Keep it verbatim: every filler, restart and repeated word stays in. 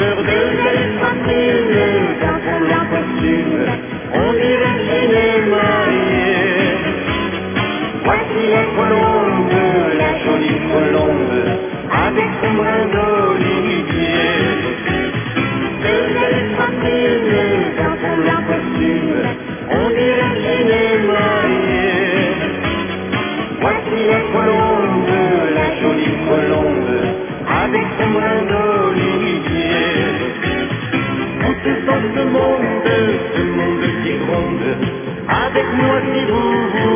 sœur de belle famille, dans son blanc costume, on dirait qu'elle est mariée. Voici la colombe, la jolie colombe, avec son brin d'olivier. De belle famille, dans son blanc costume, on dirait qu'elle est mariée. Voici la colombe, la jolie colombe, avec son brin d'olivier. Montez dans ce monde, ce monde qui gronde, avec moi si vous voulez.